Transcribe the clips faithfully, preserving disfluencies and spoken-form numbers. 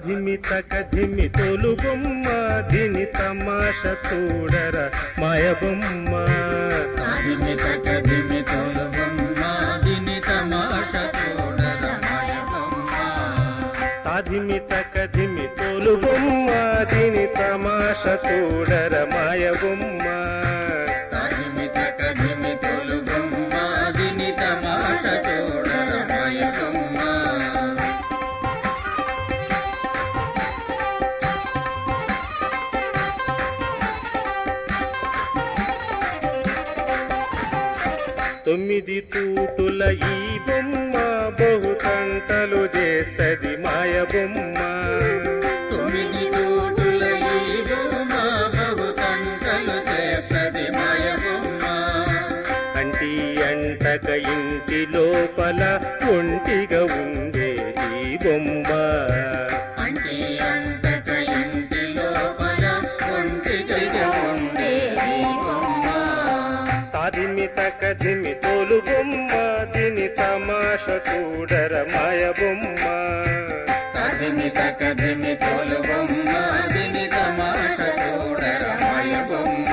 తాధిమి తకధిమి తోలు బొమ్మ దిని తమాష చూడర మాయ బొమ్మ తాధిమి తకధిమి తోలు బొమ్మ దిని తమాష చూడర మాయ బొమ్మ తాధిమి తకధిమి తోలు బొమ్మ దిని తమాష చూడర మాయ బొమ్మ తాధిమి తకధిమి తోలు బొమ్మ దిని తమాష చూడర మాయ బొమ్మ తొమ్మిది తూటుల ఈ బొమ్మ బహుతంటలు చేస్తది మాయ బొమ్మ తొమ్మిది తూటుల ఈ బొమ్మ బహుతంటలు చేస్తది మాయ బొమ్మ అంటి అంటక ఇంటి లోపల ఒంటిగా ఉండే ఈ బొమ్మ అంటి అంటక ఇంటి లోపల ఒంటిగా ఉండే ఈ బొమ్మ తాధిమి తకధిమి తోలు బొమ్మ దిని తమాష చూడర మాయ బొమ్మ తాధిమి తకధిమి తోలు బొమ్మ దిని తమాష చూడర మాయ బొమ్మ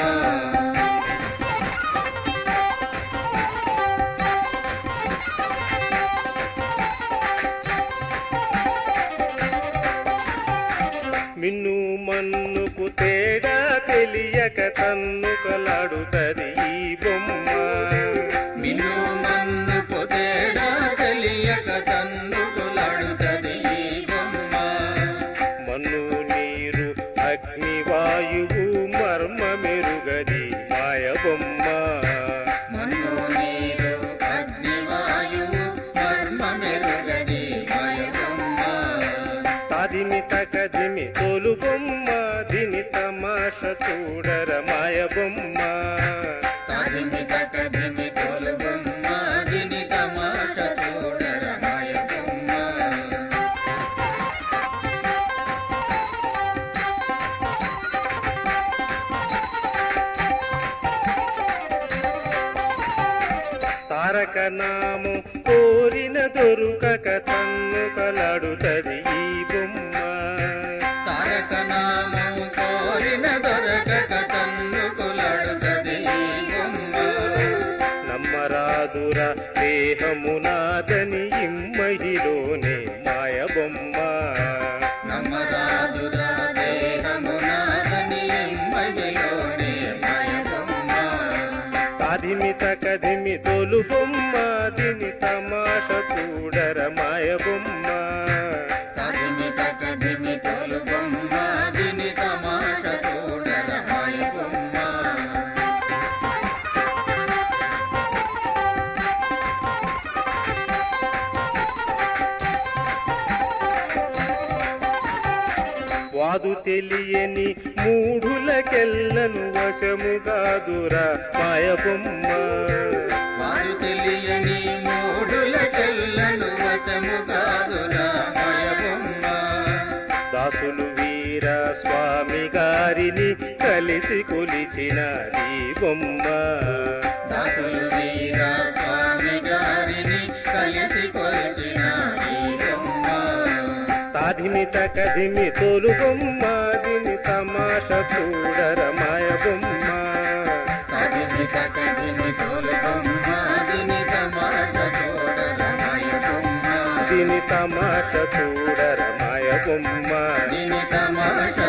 మిన్ను మన్నుకు తేడా తెలియక తన్నుకలాడుతది ఈ బొమ్మ మిన్ను మన్నుకు తేడా తెలియక తన్నుకులాడుతది ఈ బొమ్మ మన్ను నీరు అగ్ని వాయువు మర్మ మెరుగది మాయ బొమ్మ మన్ను నీరు అగ్ని వాయువు మర్మ మెరుగది మాయ బొమ్మ తాధిమి తకధిమి తోలు బొమ్మ దిని తమాష చూడర మాయ బొమ్మ తాధిమి తకధిమి తోలు బొమ్మ దిని తమాష చూడర మాయ బొమ్మ తారక నాము కోరిన దొరుకక తన్నుకలాడుతది ఈ బొమ్మ తారక నామము కోరిన దొరకక తన్నుకులాడుతది ఈ బొమ్మ నమ్మరాదుర దేహమునాదని ఇమ్మహిలోనే మాయ బొమ్మ నమ్మరాదురా దేహమునాదని మహిలోనే మాయ బొమ్మ తాధిమి తకధిమి తోలు బొమ్మ దిని తమాష చూడర మాయ బొమ్మ తాధిమి తకధిమి తోలు బొమ్మ దిని తమాష చూడర మాయ బొమ్మ వాదు తెలియని మూఢులకెల్లను వశముగాదురా మాయ బొమ్మ వారు తెలియని మూఢులకెల్లను వశము కాదురా మాయ బొమ్మ దాసులు వీర స్వామి గారిని కలిసి కొలిచిన ఈ బొమ్మ దాసులు వీర స్వామి గారిని కలిసి కొలిచిన ఈ బొమ్మ తాధిమి తకధిమి తోలు బొమ్మ దిని తమాష చూడర మాయ బొమ్మ తాధిమి తకధిమి తోలు బొమ్మ దిని తమాష చూడర మాయ బొమ్మ దిని తమాష చూడర మాయ బొమ్మ దిని తమాష